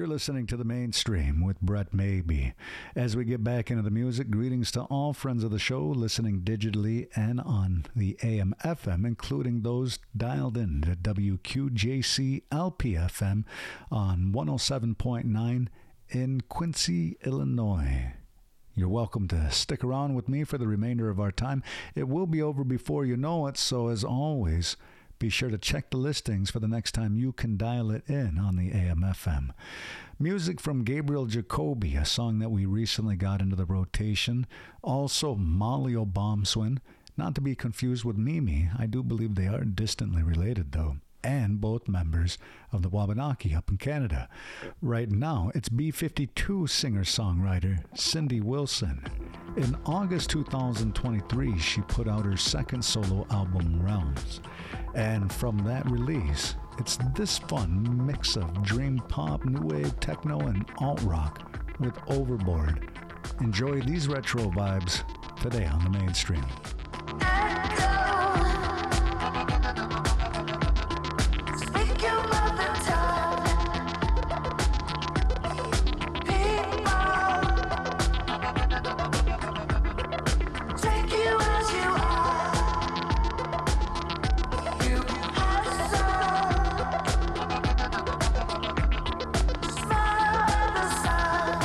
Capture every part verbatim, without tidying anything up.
You're listening to The Mainstream with Brett Maybe. As we get back into the music, greetings to all friends of the show listening digitally and on the A M F M, including those dialed in to W Q J C L P F M on one oh seven point nine in Quincy, Illinois. You're welcome to stick around with me for the remainder of our time. It will be over before you know it, so as always, be sure to check the listings for the next time you can dial it in on the A M F M. Music from Gabriel Jacoby, a song that we recently got into the rotation. Also, Molly Obomswin, not to be confused with Mimi. I do believe they are distantly related, though, and both members of the Wabanaki up in Canada. Right now, it's B fifty-two singer-songwriter Cindy Wilson. In August two thousand twenty-three, she put out her second solo album, Realms. And from that release, it's this fun mix of dream pop, new wave, techno, and alt-rock with Overboard. Enjoy these retro vibes today on The Mainstream.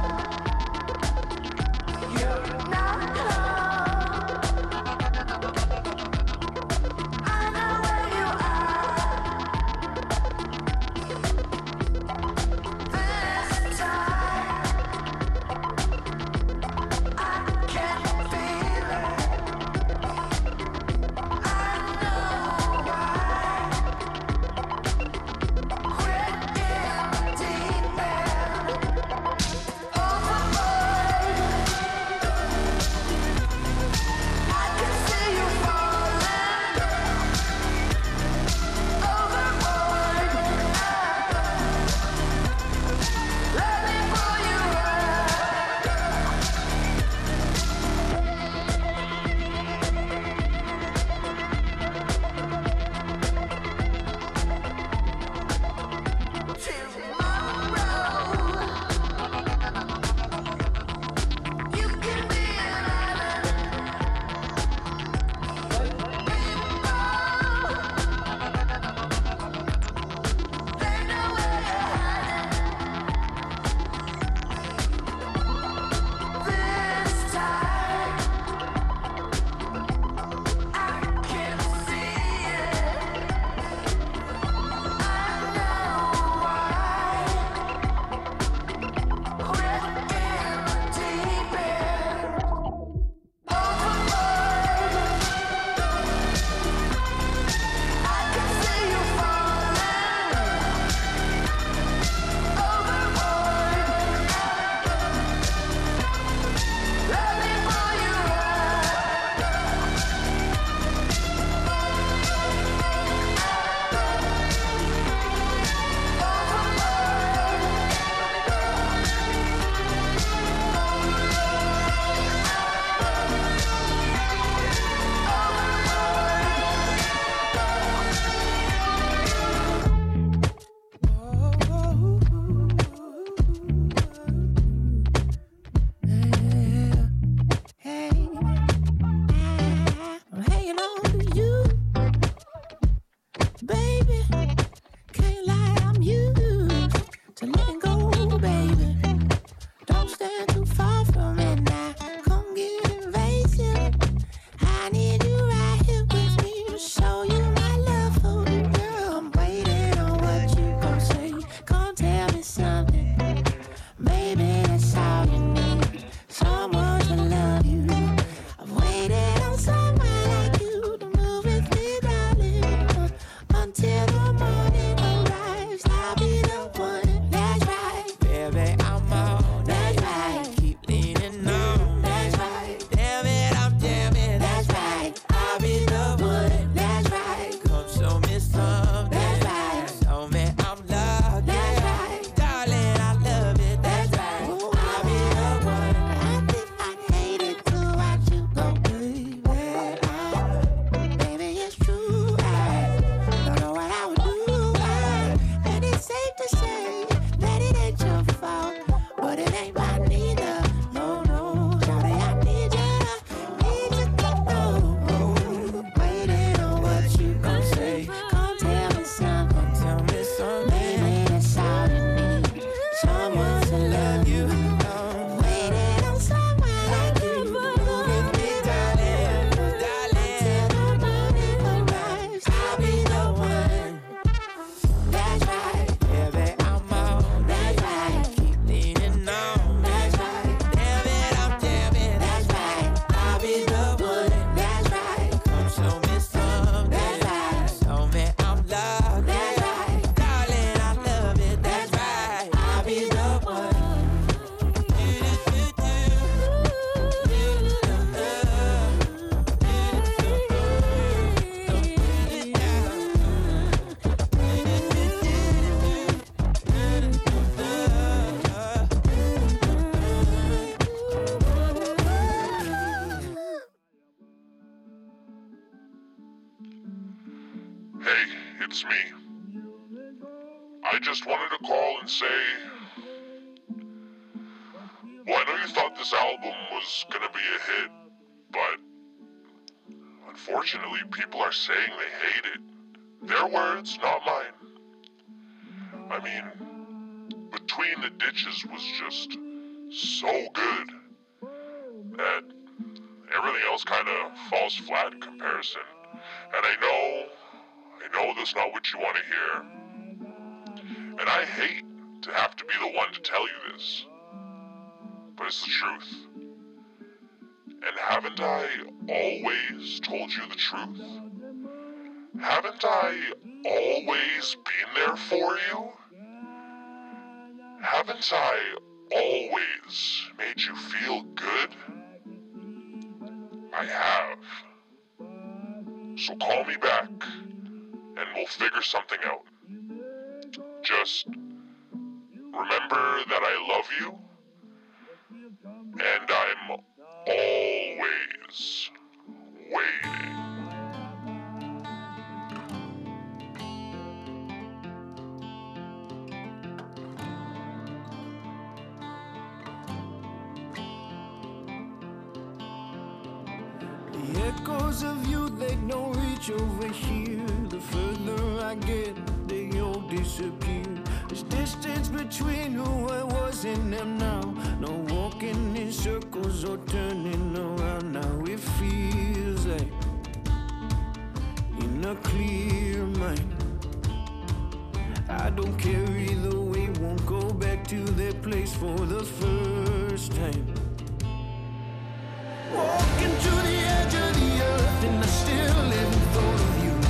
You're not alone. just wanted to call and say, well, I know you thought this album was gonna be a hit, but unfortunately, people are saying they hate it. Their words, not mine. I mean, Between the Ditches was just so good that everything else kind of falls flat in comparison. And I know, I know that's not what you want to hear. And I hate to have to be the one to tell you this, but it's the truth. And haven't I always told you the truth? Haven't I always been there for you? Haven't I always made you feel good? I have. So call me back and we'll figure something out. Just remember that I love you and I'm always waiting. The echoes of you, they don't reach over here. The further I get, they all disappear. There's distance between who I was and am now. No walking in circles or turning around. Now it feels like in a clear mind. I don't care either way, won't go back to that place for the first time. Walking to the edge of the earth and I still haven't thought of you.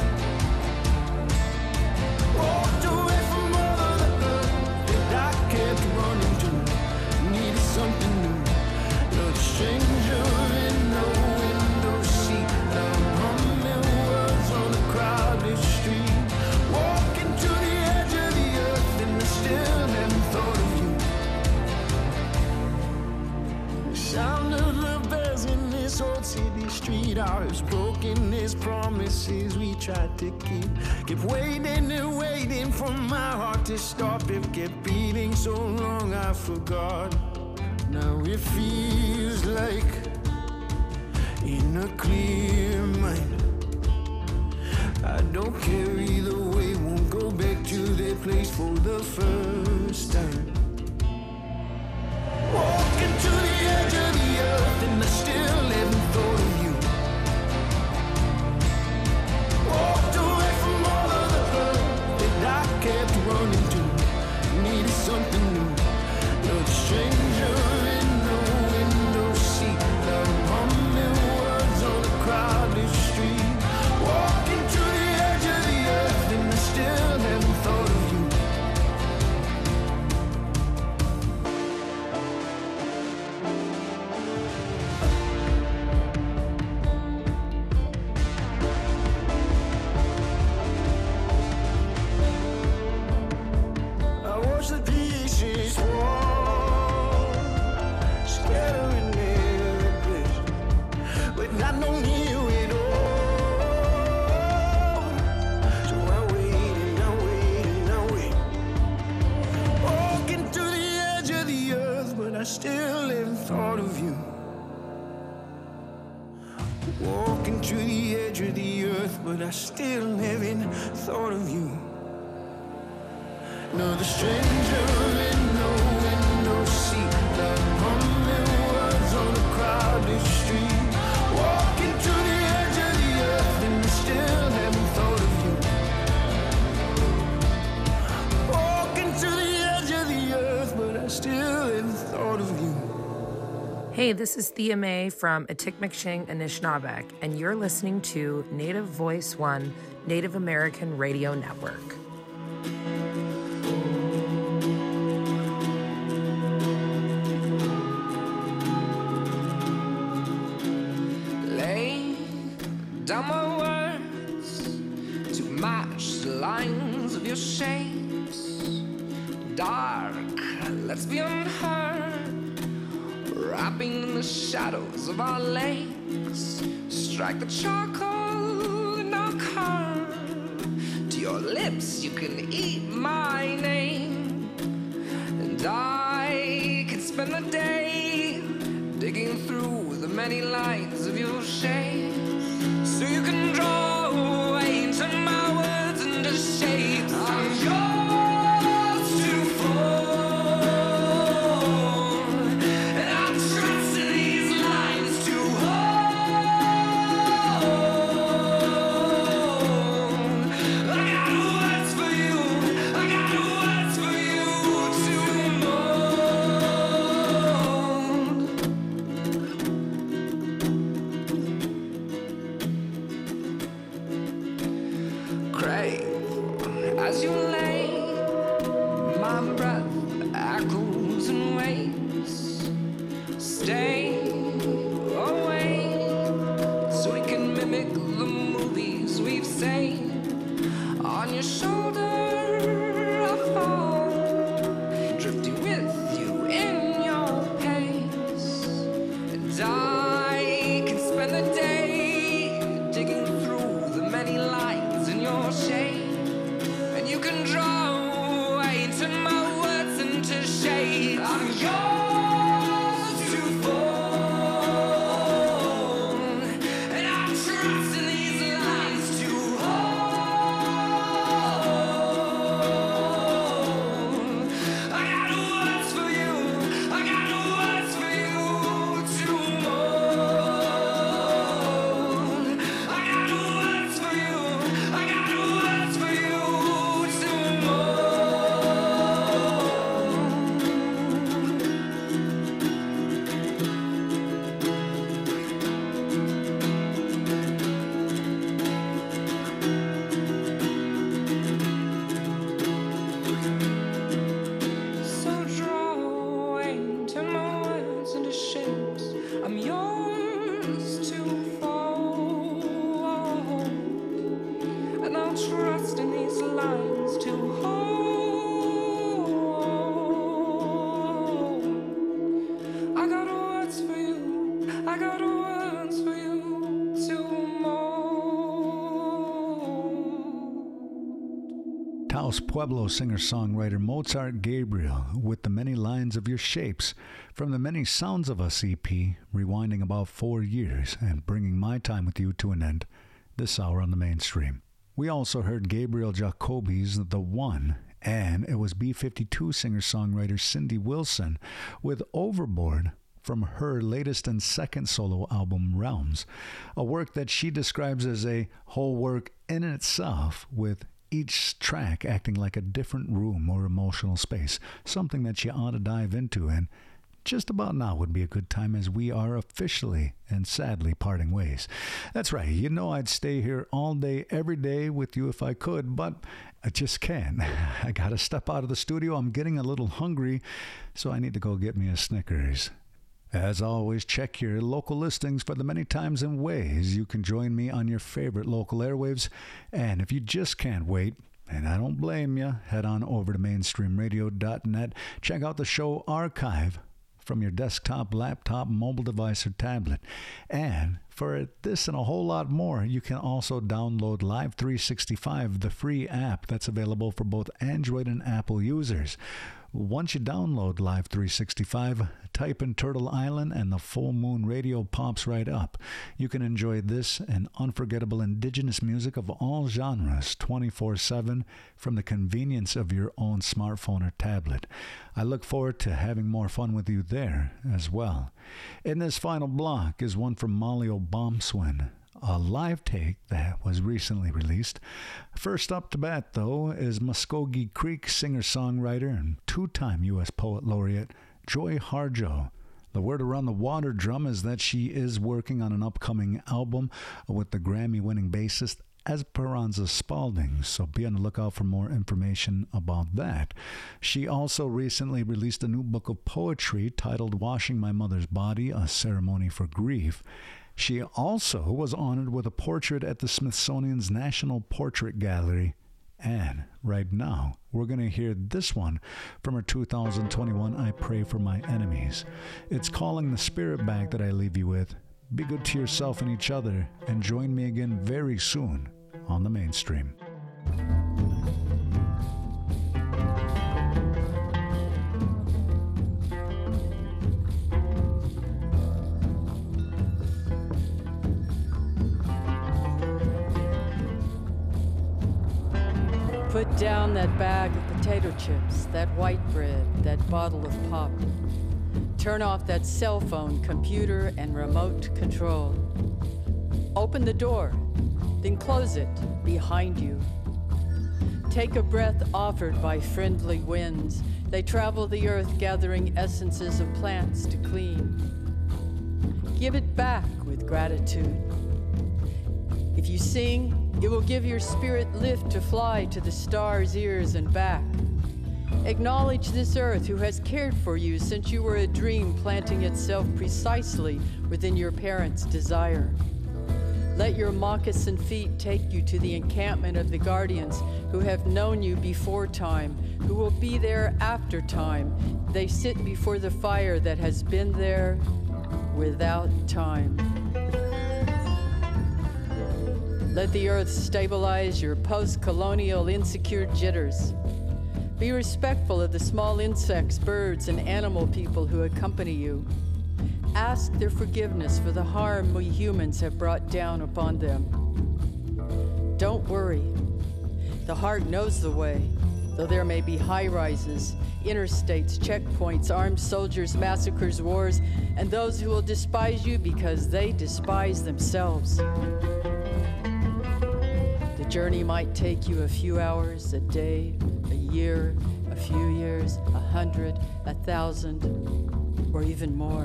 Walked away from all of the earth that I kept running to. Needed something new. You're the stranger in the window seat. I'm humming words on a crowded street. Walking to the edge of the earth and I still haven't thought of you. The sound of the bells in this old city street, ours broken as promises we tried to keep. Kept waiting and waiting for my heart to stop. It kept beating so long I forgot. Now it feels like in a clear mind. I don't care either way, won't go back to that place for the first time. Walking to the edge of the earth and I still haven't thought of you. Walked away from all of the earth that I kept running to. Needed something new. You're the stranger in the window seat. I'm humming words on a crowded street. Walking to the edge of the earth and I still haven't thought of you. I watch the pieces fall, scattering every place, but I don't hear it all. So I wait and I wait and I wait. Walking to the edge of the earth, but I still haven't thought of you. Walking to the edge of the earth, but I still haven't thought of you. No, the stranger in the window seat, the humming words on a crowded street. Walking to the edge of the earth and I still haven't thought of you. Walking to the edge of the earth, but I still haven't thought of you. Hey, this is Thea Mae from Atikmikshing, Anishinaabeg, and you're listening to Native Voice One, Native American Radio Network. Lay down my words to match the lines of your shapes. Dark, let's be unheard, wrapping in the shadows of our lakes. Strike the charcoal in our curve. To your lips you can eat my spend the day digging through the many lines of your shade, so you can draw away into my words and the shapes. I'm yours to fold, and I'm trusting these lines to hold. I got words for you, I got words for you to mold. Crave as you lay, my breath echoes and waits. Stay away so we can mimic the movies we've seen. On your shoulder I fall, drifting with you in your pace, and I can spend the day digging through the many lines in your shade, and you can draw away into my words into shade. I'm yours to fold, and I trust in these lines to hold. I got words for you, I got words for you to mold. I got words for you, I got words for you to mold. So draw away into my words into shapes. I'm yours to fold, and I'll trust in these lines to hold. I got words for you, I got words for you to mold. Taos Pueblo singer-songwriter Mozart Gabriel with The Many Lines of Your Shapes from the Many Sounds of Us E P, rewinding about four years and bringing my time with you to an end this hour on the mainstream. We also heard Gabriel Jacobi's The One, and it was B fifty-two singer-songwriter Cindy Wilson with Overboard from her latest and second solo album, Realms, a work that she describes as a whole work in itself, with each track acting like a different room or emotional space, something that you ought to dive into, and just about now would be a good time as we are officially and sadly parting ways. That's right, you know I'd stay here all day, every day with you if I could, but I just can't. I gotta step out of the studio. I'm getting a little hungry, so I need to go get me a Snickers. As always, check your local listings for the many times and ways you can join me on your favorite local airwaves. And if you just can't wait, and I don't blame you, head on over to mainstream radio dot net. Check out the show archive from your desktop, laptop, mobile device, or tablet. And for this and a whole lot more, you can also download Live three sixty-five, the free app that's available for both Android and Apple users. Once you download Live three sixty-five, type in Turtle Island and the Full Moon Radio pops right up. You can enjoy this and unforgettable indigenous music of all genres twenty-four seven from the convenience of your own smartphone or tablet. I look forward to having more fun with you there as well. In this final block is one from Molly O'Bomswin, a live take that was recently released. First up to bat, though, is Muskogee Creek singer-songwriter and two-time U S Poet Laureate Joy Harjo. The word around the water drum is that she is working on an upcoming album with the Grammy-winning bassist Esperanza Spalding, so be on the lookout for more information about that. She also recently released a new book of poetry titled Washing My Mother's Body, A Ceremony for Grief. She also was honored with a portrait at the Smithsonian's National Portrait Gallery. And right now, we're going to hear this one from her two thousand twenty-one I Pray for My Enemies. It's calling the spirit back that I leave you with. Be good to yourself and each other, and join me again very soon on the mainstream. down that bag of potato chips, that white bread, that bottle of pop. Turn off that cell phone, computer, and remote control. Open the door, then close it behind you. Take a breath offered by friendly winds. They travel the earth gathering essences of plants to clean. Give it back with gratitude. If you sing, it will give your spirit lift to fly to the stars' ears and back. Acknowledge this earth who has cared for you since you were a dream planting itself precisely within your parents' desire. Let your moccasin feet take you to the encampment of the guardians who have known you before time, who will be there after time. They sit before the fire that has been there without time. Let the earth stabilize your post-colonial insecure jitters. Be respectful of the small insects, birds, and animal people who accompany you. Ask their forgiveness for the harm we humans have brought down upon them. Don't worry. The heart knows the way, though there may be high-rises, interstates, checkpoints, armed soldiers, massacres, wars, and those who will despise you because they despise themselves. The journey might take you a few hours, a day, a year, a few years, a hundred, a thousand, or even more.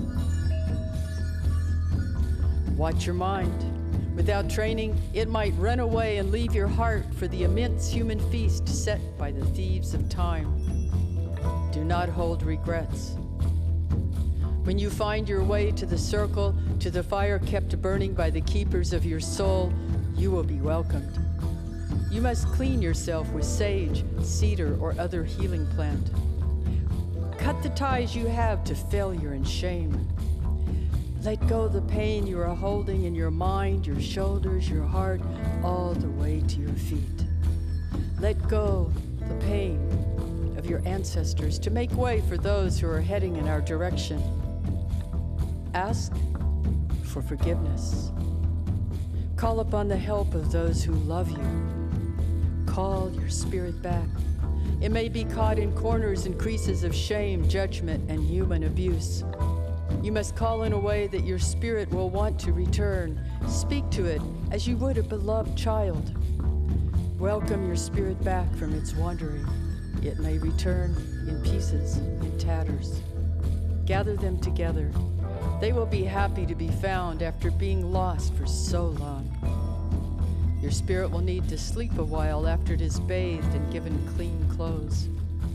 Watch your mind. Without training, it might run away and leave your heart for the immense human feast set by the thieves of time. Do not hold regrets. When you find your way to the circle, to the fire kept burning by the keepers of your soul, you will be welcomed. You must clean yourself with sage, cedar, or other healing plant. Cut the ties you have to failure and shame. Let go the pain you are holding in your mind, your shoulders, your heart, all the way to your feet. Let go the pain of your ancestors to make way for those who are heading in our direction. Ask for forgiveness. Call upon the help of those who love you. Call your spirit back. It may be caught in corners and creases of shame, judgment, and human abuse. You must call in a way that your spirit will want to return. Speak to it as you would a beloved child. Welcome your spirit back from its wandering. It may return in pieces, in tatters. Gather them together. They will be happy to be found after being lost for so long. Your spirit will need to sleep a while after it is bathed and given clean clothes.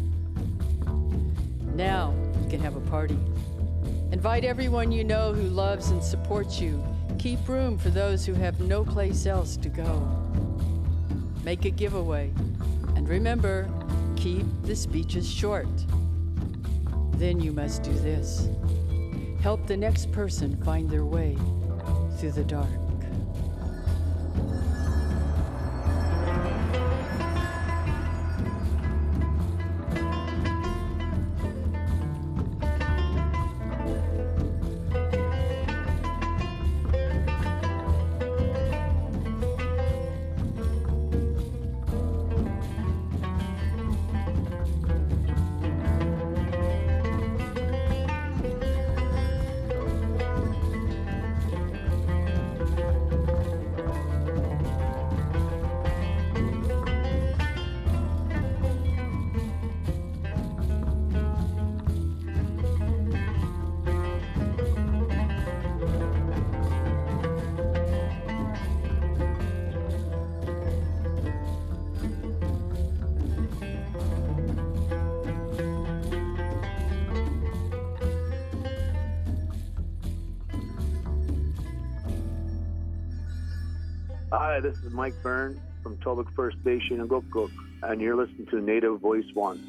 Now you can have a party. Invite everyone you know who loves and supports you. Keep room for those who have no place else to go. Make a giveaway. And remember, keep the speeches short. Then you must do this. Help the next person find their way through the dark. Hi, this is Mike Byrne from Tobic First Station in Gukuk, and you're listening to Native Voice One.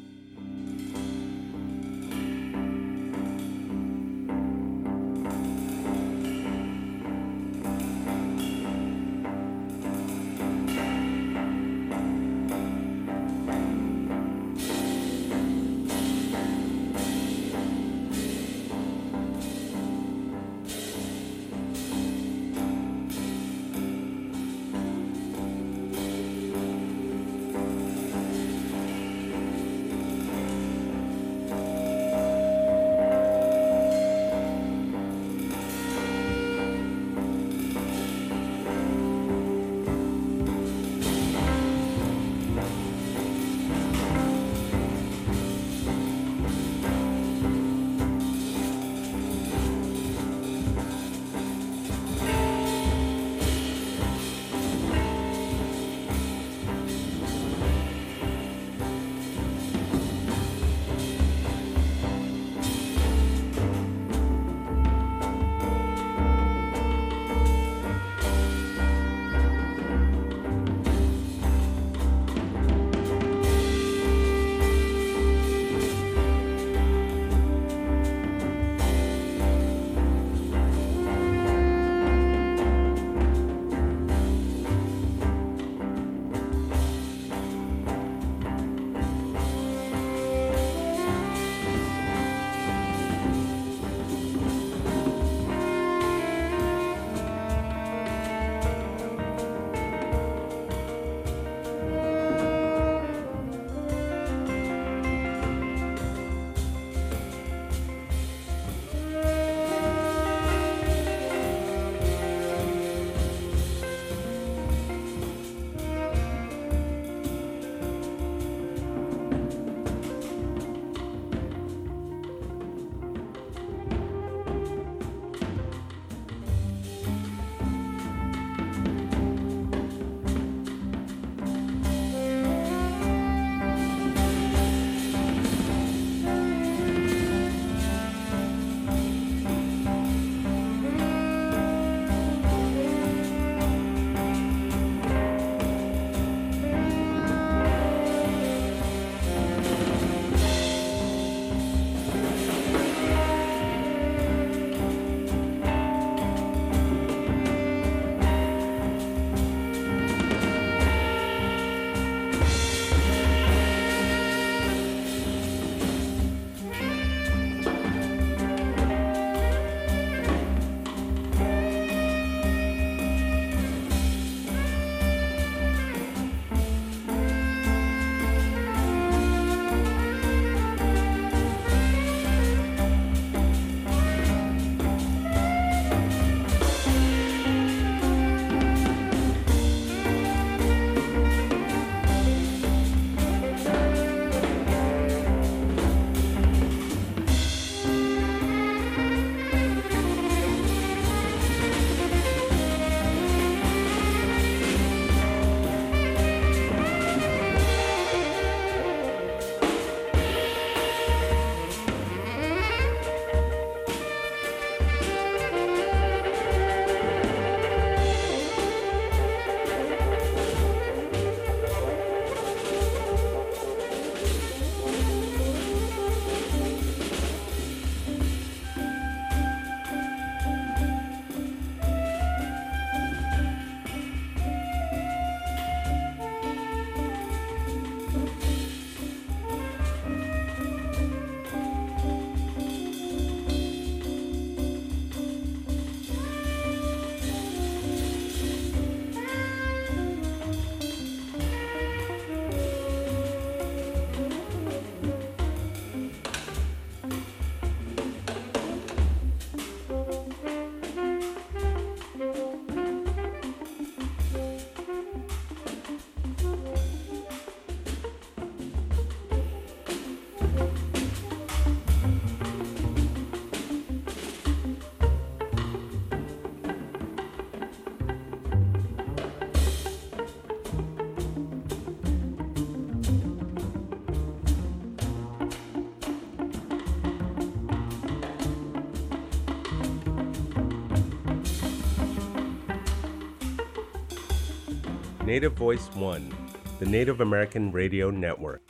Native Voice One, the Native American Radio Network.